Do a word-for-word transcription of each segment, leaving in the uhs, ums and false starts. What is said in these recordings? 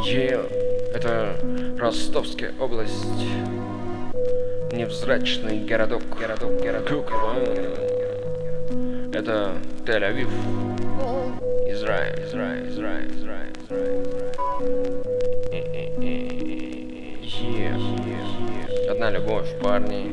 Yeah, это Ростовская область, невзрачный городок, городок, городок. Это Тель-Авив, Израиль, Израиль, Израиль, Израиль, Израиль. Yeah, yeah. Одна любовь, парни.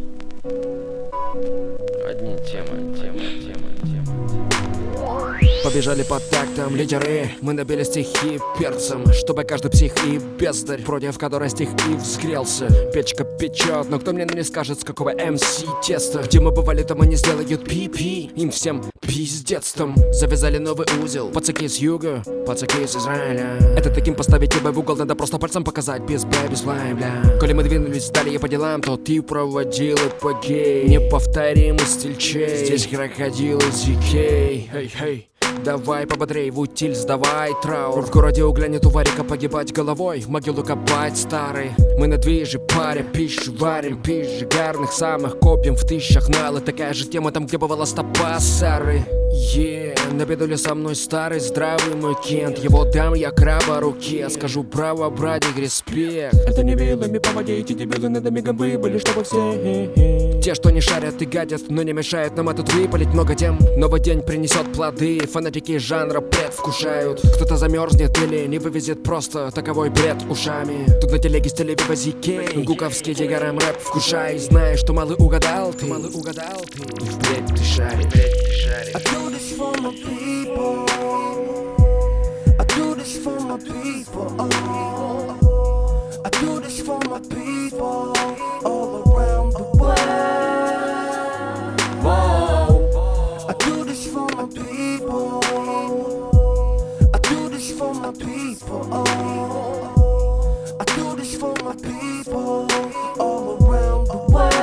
Одни темы, темы, темы, темы. Побежали по тактам лидеры, мы набили стихи перцем, чтобы каждый псих и бездарь, против которой стих и взгрелся. Печка печет, но кто мне не скажет, с какого эм си теста. Где мы бывали, там они сделают пи-пи, им всем пиздец там. Завязали новый узел, пацаки с юга, пацаки из Израиля. Это таким поставить тебя в угол, надо просто пальцем показать, без бля, без лай, бля. Коли мы двинулись далее по делам, то ты проводил эпогей. Неповторимый стильчей, здесь крокодилы зикей. Хей-хей. Давай пободрей, в утиль сдавай траур. В городе угля нету варика, погибать головой, могилу копать старый. Мы на движе паре, пищу варим, пищи гарных самых копим в тысячах налы. Такая же тема там, где бывала стопа Сары. Е, yeah, на беду ли со мной старый, здравый мой кент. Его дам я краба руке, скажу право, братик, респект. Это не вилами по воде, эти дебилы над мигом выбыли, чтобы все. Те, что не шарят и гадят, но не мешают нам тут выпалить много тем. Новый день принесет плоды, фанатики жанра предвкушают. Кто-то замерзнет или не вывезет просто таковой бред ушами. Тут на телеге с телевива зикей, гуковский дигерам рэп вкушай. Знаешь, что малый угадал ты, малый угадал ты, и впредь ты шаришь. I do this for my people. I do this for my people. Oh. I do this for my people all around the world. Whoa. I do this for my people. I do this for my people. Oh. I do this for my people all around the world.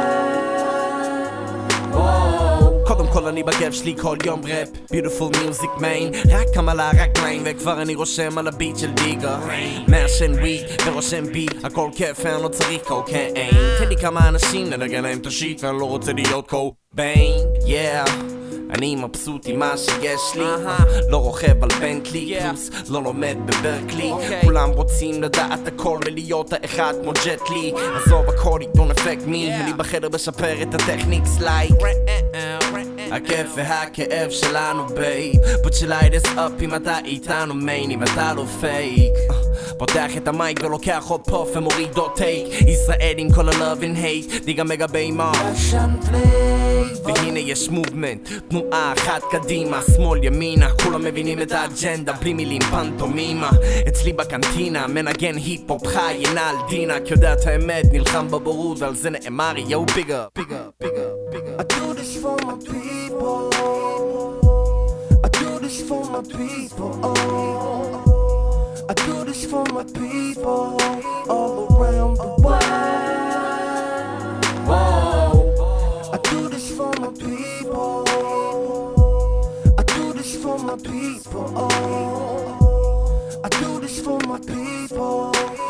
קודם כל אני בגב שלי כל יום ראפ Beautiful music main רק כמלה רק ליין וכבר אני רושם על הביט של דיגה מעשן וויד ורושם ביט הכל כיף ואני לא צריך קוקיין תן לי כמה אנשים לנגן להם את השיט ואני לא רוצה להיות קוביין yeah אני מבסוט עם מה שיש לי לא רוכב על בנטלי פלוס לא לומד בברקלי כולם רוצים לדעת הכל ולהיות האחד כמו ג'טלי עזוב הכל it don't affect me אני בחדר בשפר את הטכניקס like הכיף והכאב שלנו בייב put your lighters up אם אתה איתנו מיין אם אתה לא פייק פותח את המייק ולוקח עוד פוף ומוריד עוד טייק ישראל עם כל ה-love and hate דיגה מגבי מה והנה יש מובמנט תנועה אחת קדימה שמאל ימינה כולם מבינים את האג'נדה בלי מילים פנטומימה אצלי בקנטינה מנגן היפ-הופ חי ינעל דינה כי יודע את האמת נלחם בבורות ועל זה נאמר יאו ביגה ביגה ביגה ביגה I do this for my people. I do this for my people. Oh. I do this for my people all around the world. Whoa. I do this for my people. I do this for my people. Oh. I do this for my people